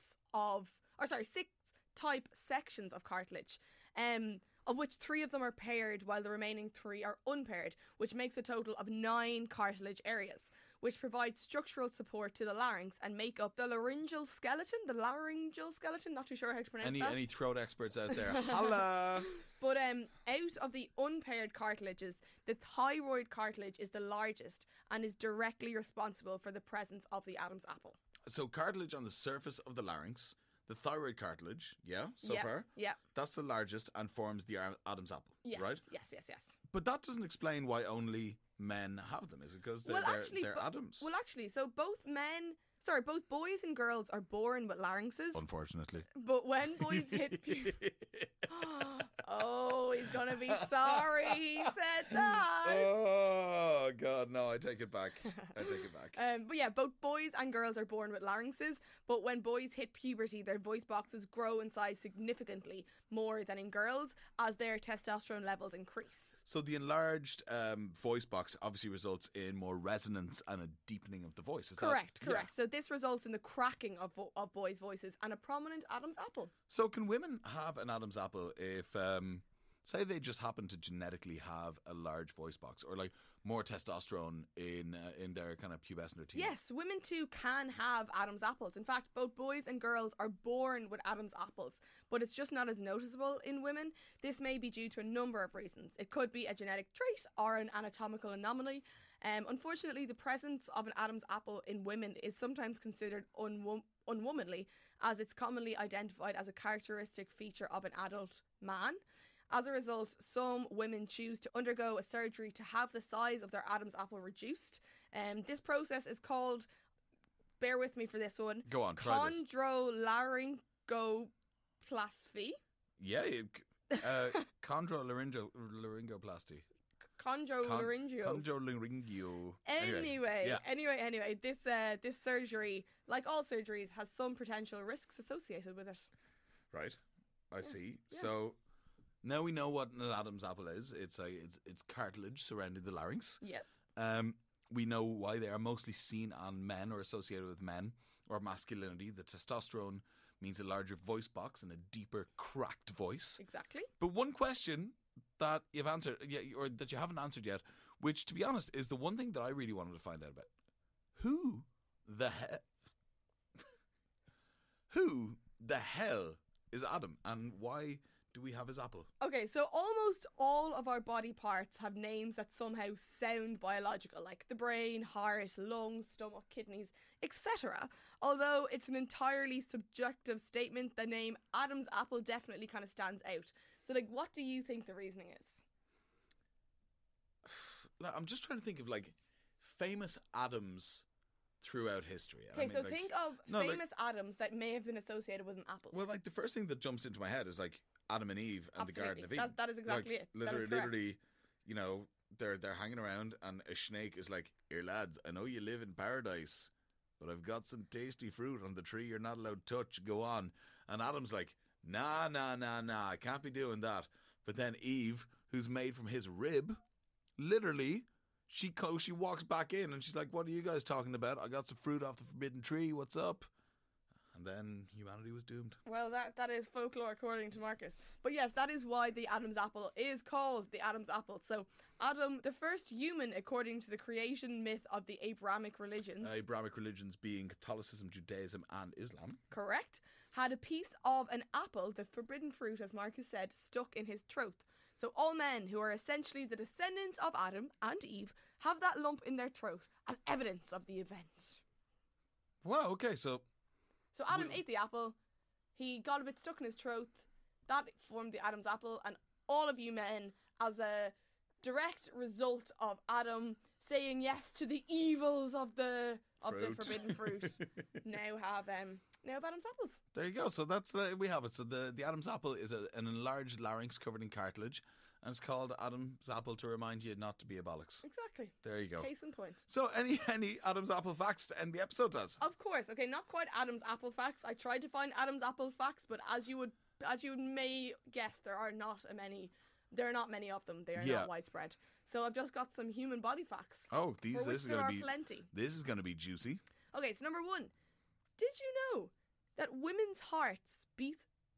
sections of cartilage, of which 3 of them are paired while the remaining 3 are unpaired, which makes a total of 9 cartilage areas, which provide structural support to the larynx and make up the laryngeal skeleton, not too sure how to pronounce that. Any throat experts out there? Holla! But out of the unpaired cartilages, the thyroid cartilage is the largest and is directly responsible for the presence of the Adam's apple. So cartilage on the surface of the larynx, the thyroid cartilage, far? Yeah. That's the largest and forms the Adam's apple, right? Yes. But that doesn't explain why only men have them, is it? Because they're Adams. Well, actually, so both boys and girls are born with larynxes. Unfortunately. But when boys hit puberty... Oh, he's going to be sorry he said that. Oh, God, no, I take it back. But yeah, both boys and girls are born with larynxes, but when boys hit puberty, their voice boxes grow in size significantly more than in girls as their testosterone levels increase. So the enlarged voice box obviously results in more resonance and a deepening of the voice. Is correct. Yeah. So this results in the cracking of boys' voices and a prominent Adam's apple. So can women have an Adam's apple if, say they just happen to genetically have a large voice box or like more testosterone in their kind of pubescent or teen? Yes, women too can have Adam's apples. In fact, both boys and girls are born with Adam's apples, but it's just not as noticeable in women. This may be due to a number of reasons. It could be a genetic trait or an anatomical anomaly. Unfortunately, the presence of an Adam's apple in women is sometimes considered unwomanly, as it's commonly identified as a characteristic feature of an adult man. As a result, some women choose to undergo a surgery to have the size of their Adam's apple reduced. This process is called, bear with me for this one, Go on, try this. chondrolaryngoplasty. Yeah, chondrolaryngoplasty. Chondrolaryngio. Anyway, this surgery, like all surgeries, has some potential risks associated with it. Right, I see. Yeah. So now we know what an Adam's apple is. It's cartilage surrounding the larynx. Yes. We know why they are mostly seen on men or associated with men or masculinity. The testosterone means a larger voice box and a deeper, cracked voice. Exactly. But one question that you've answered, or that you haven't answered yet, which, to be honest, is the one thing that I really wanted to find out about. Who the hell is Adam, and why do we have his apple? Okay, so almost all of our body parts have names that somehow sound biological, like the brain, heart, lungs, stomach, kidneys, etc. Although it's an entirely subjective statement, the name Adam's apple definitely kind of stands out. So, like, what do you think the reasoning is? I'm just trying to think of, like, famous Adams throughout history. Okay, so think of famous Adams that may have been associated with an apple. Well, like, the first thing that jumps into my head is, like, Adam and Eve and the Garden of Eden. That is exactly it. Literally, you know, they're hanging around and a snake is like, "Here, lads, I know you live in paradise, but I've got some tasty fruit on the tree you're not allowed to touch. Go on." And Adam's like, Nah, I can't be doing that. But then Eve, who's made from his rib, literally, she walks back in and she's like, "What are you guys talking about? I got some fruit off the forbidden tree. What's up?" And then humanity was doomed. Well, that is folklore according to Marcus. But yes, that is why the Adam's apple is called the Adam's apple. So Adam, the first human according to the creation myth of the Abrahamic religions. Abrahamic religions being Catholicism, Judaism and Islam. Correct. Had a piece of an apple, the forbidden fruit, as Marcus said, stuck in his throat. So all men who are essentially the descendants of Adam and Eve have that lump in their throat as evidence of the event. Wow, okay, so Adam ate the apple, he got a bit stuck in his throat, that formed the Adam's apple, and all of you men, as a direct result of Adam saying yes to the evils of the forbidden fruit, now have Adam's apples. There you go. So that's we have it. So the Adam's apple is an enlarged larynx covered in cartilage, and it's called Adam's apple to remind you not to be a bollocks. Exactly. There you go. Case in point. So any Adam's apple facts to end the episode, does? Of course. Okay, not quite Adam's apple facts. I tried to find Adam's apple facts, but as you may guess, there are not many. There are not many of them. They are not widespread. So I've just got some human body facts. Oh, this is going to be plenty. This is going to be juicy. Okay, so number 1. Did you know that women's hearts beat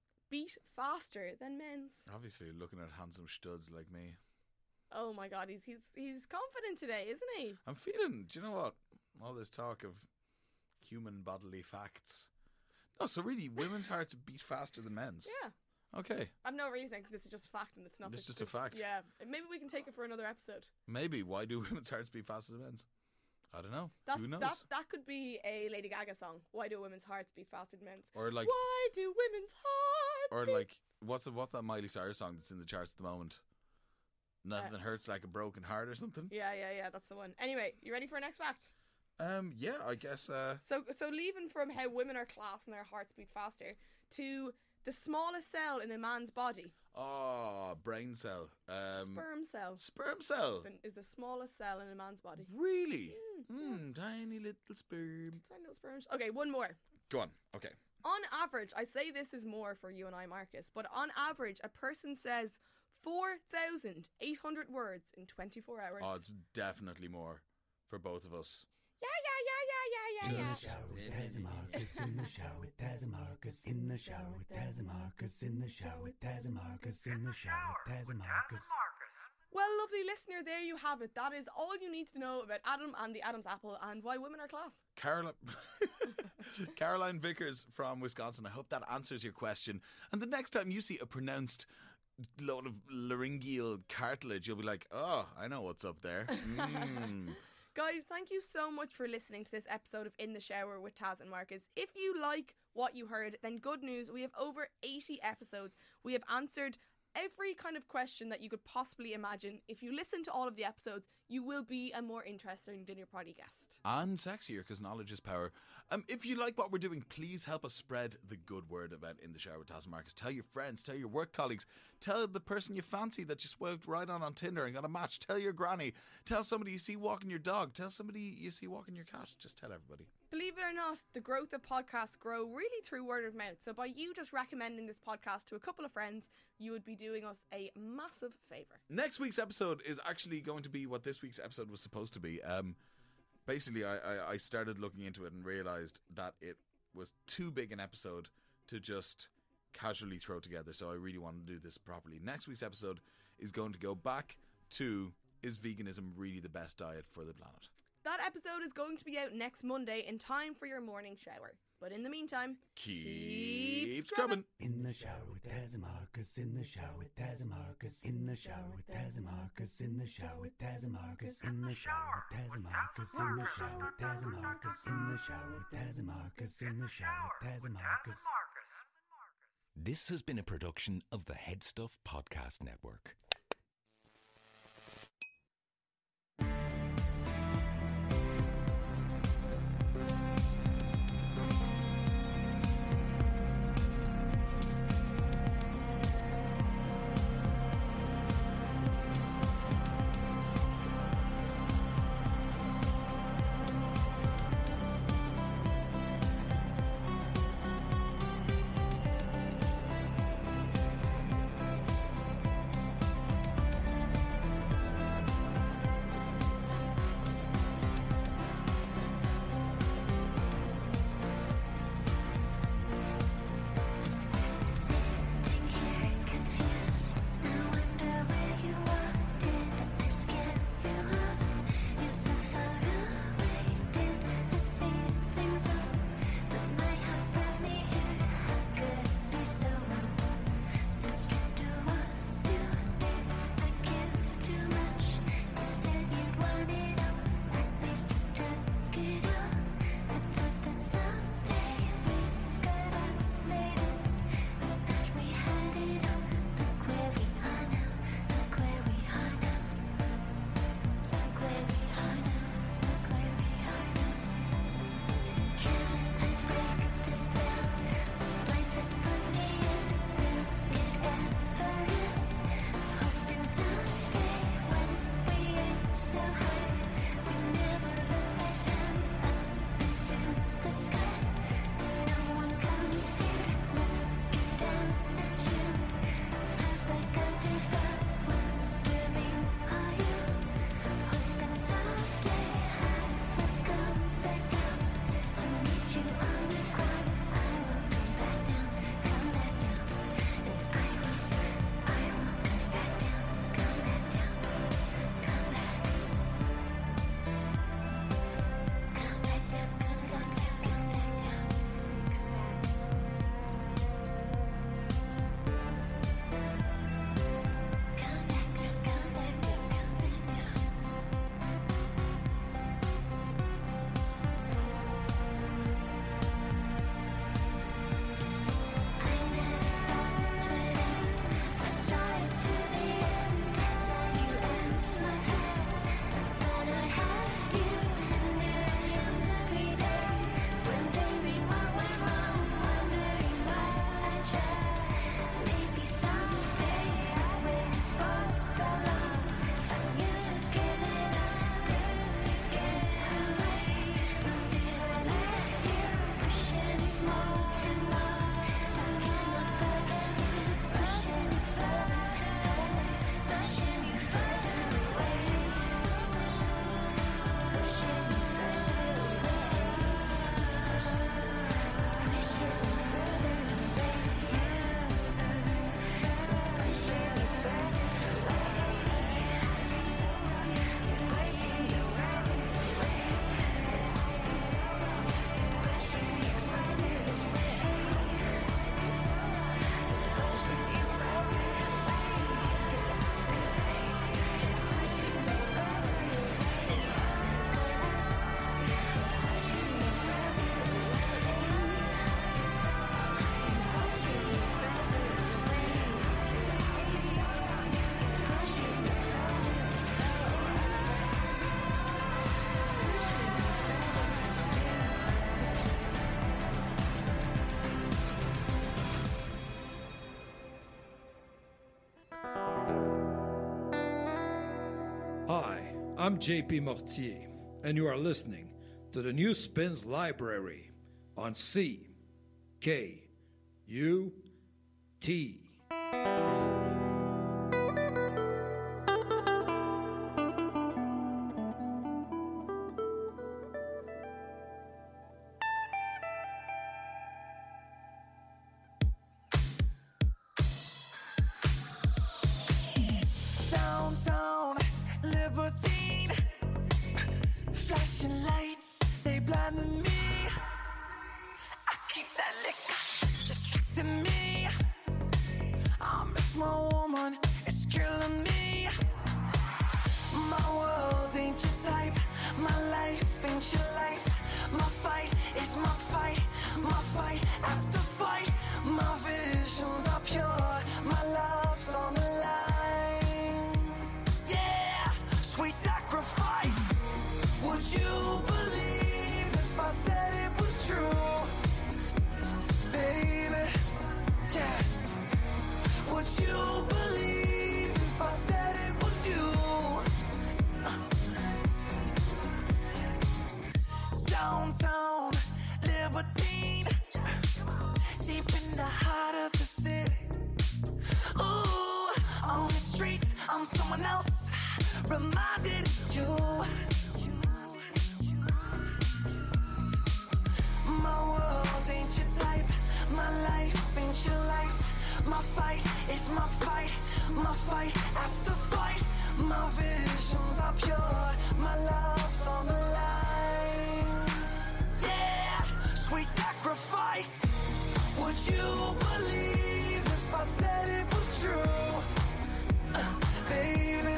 faster than men's? Obviously, looking at handsome studs like me. Oh my God, he's confident today, isn't he? I'm feeling. Do you know what? All this talk of human bodily facts. No, so really, women's hearts beat faster than men's. Yeah. Okay. I've no reasoning because this is just a fact and it's not. It's just a fact. Yeah. Maybe we can take it for another episode. Maybe. Why do women's hearts beat faster than men's? I don't know. Who knows? That could be a Lady Gaga song. Why do women's hearts beat faster than men's? Or like, why do women's hearts or beat? Like, what's that Miley Cyrus song that's in the charts at the moment? Nothing hurts like a broken heart or something. Yeah, that's the one. Anyway, you ready for our next fact? Yeah, I guess. So leaving from how women are classed and their hearts beat faster to the smallest cell in a man's body. Oh, brain cell. Sperm cell. Sperm cell is the smallest cell in a man's body. Really? Tiny little sperm. Tiny little sperms. Okay, one more. Go on. Okay. On average, I say this is more for you and I, Marcus, but on average, a person says 4,800 words in 24 hours. Oh, it's definitely more for both of us. Yeah. In the shower with Taz and Marcus, in the shower with Taz and Marcus, in the shower with Taz and Marcus, in the shower with Taz and Marcus, in the shower with Taz and Marcus. Well, lovely listener, there you have it. That is all you need to know about Adam and the Adam's apple and why women are class. Caroline Vickers from Wisconsin, I hope that answers your question. And the next time you see a pronounced load of laryngeal cartilage, you'll be like, oh, I know what's up there. Guys, thank you so much for listening to this episode of In the Shower with Taz and Marcus. If you like what you heard, then good news, we have over 80 episodes. We have answered every kind of question that you could possibly imagine. If you listen to all of the episodes, you will be a more interesting dinner party guest. And sexier, because knowledge is power. If you like what we're doing, please help us spread the good word about In the Shower with Taz and Marcus. Tell your friends, tell your work colleagues, tell the person you fancy that you swiped right on Tinder and got a match. Tell your granny, tell somebody you see walking your dog, tell somebody you see walking your cat. Just tell everybody. Believe it or not, the growth of podcasts grow really through word of mouth. So by you just recommending this podcast to a couple of friends, you would be doing us a massive favour. Next week's episode is actually going to be what this week's episode was supposed to be. Basically, I started looking into it and realised that it was too big an episode to just casually throw together. So I really wanted to do this properly. Next week's episode is going to go back to, is veganism really the best diet for the planet? That episode is going to be out next Monday in time for your morning shower. But in the meantime, keep scrubbing. In the shower with Taz and Marcus. In the shower with Taz and Marcus. In the shower with Taz and Marcus. In the shower with Taz and Marcus. In the shower with Taz and Marcus. In the shower with Taz and Marcus. In the shower with Taz and Marcus. In the shower with Taz and Marcus. This has been a production of the Head Stuff Podcast Network. I'm JP Mortier, and you are listening to the New Spins Library on CKUT. Downtown libertine, flashing lights, they blinded me. I keep that liquor distracting me. I miss my woman, it's killing me. My world ain't your type, my life ain't your life. My fight is my fight, my fight after fight. My visions are pure, my love's on the line. Yeah, sweet sacrifice. Would you believe if I said it was true? Baby, yeah. Would you believe if I said it was you? Downtown libertine, deep in the heart of the city. Ooh, on the streets, I'm someone else, reminded you. My world ain't your type, my life ain't your life. My fight is my fight, my fight after fight. My visions are pure, my love's on the line. Yeah, sweet sacrifice. Would you believe if I said it was true? Baby,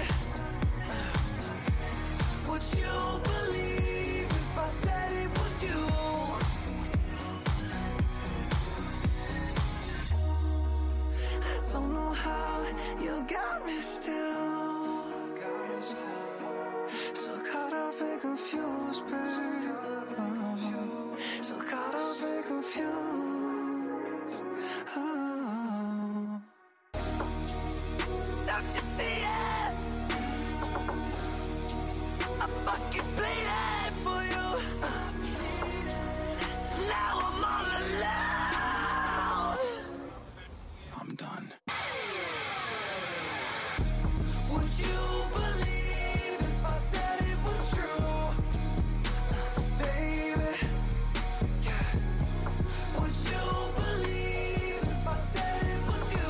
would you believe if I said it was you? I don't know how you got me still, so caught up and confused, baby. So caught up and confused. Oh. Don't you see it? I fucking played it for you. Now I'm all alone. I'm done. Would you believe if I said it was true? Baby, yeah. Would you believe if I said it was you?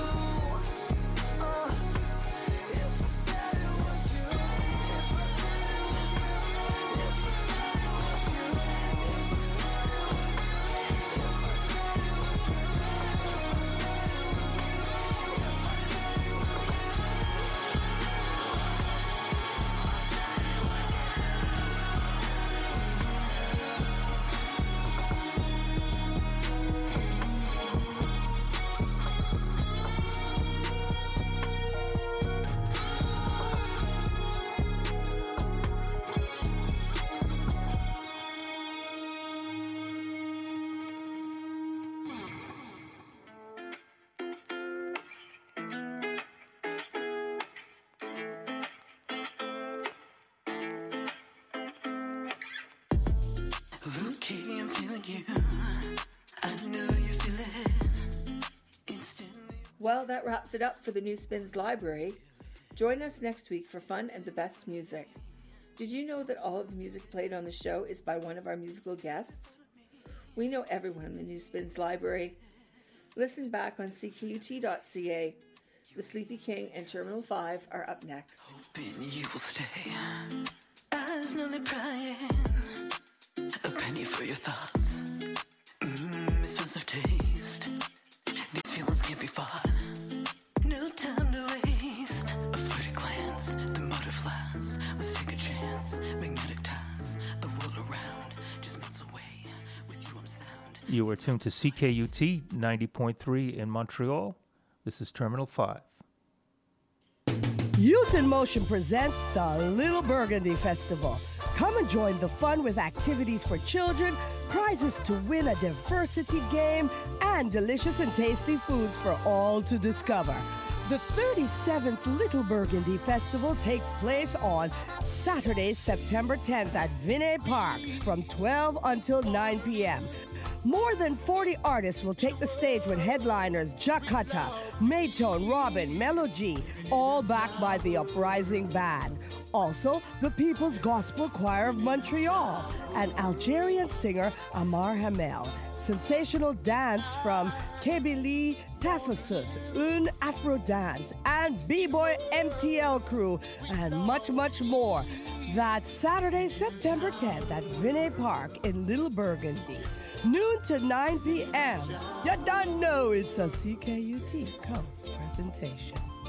If I said it was you. If I said it was you. If I said it was you. If I said it was you. Okay, I'm feeling you. I know you feel it. Well, that wraps it up for the New Spins Library. Join us next week for fun and the best music. Did you know that all of the music played on the show is by one of our musical guests? We know everyone in the New Spins Library. Listen back on ckut.ca. The Sleepy King and Terminal 5 are up next. Hoping you will stay. Eyes nearly prying. A penny for your thoughts. Expensive taste. These feelings can't be fought. No time to waste. A flirty glance. The motor flies. Let's take a chance. Magnetic ties. The world around just melts away. With you I'm sound. You are tuned to CKUT 90.3 in Montreal. This is Terminal 5. Youth in Motion presents the Little Burgundy Festival. Come and join the fun with activities for children, prizes to win, a diversity game, and delicious and tasty foods for all to discover. The 37th Little Burgundy Festival takes place on Saturday, September 10th at Vinay Park from 12 until 9 p.m. More than 40 artists will take the stage with headliners Jakata, Maytone, Robin, Melo G, all backed by the Uprising Band. Also, the People's Gospel Choir of Montreal and Algerian singer Amar Hamel. Sensational dance from Kabylie Tafasut, Un Afro Dance, and B-Boy MTL Crew, and much, much more. That's Saturday, September 10th at Vinay Park in Little Burgundy. Noon to 9 p.m. You don't know it's a CKUT presentation.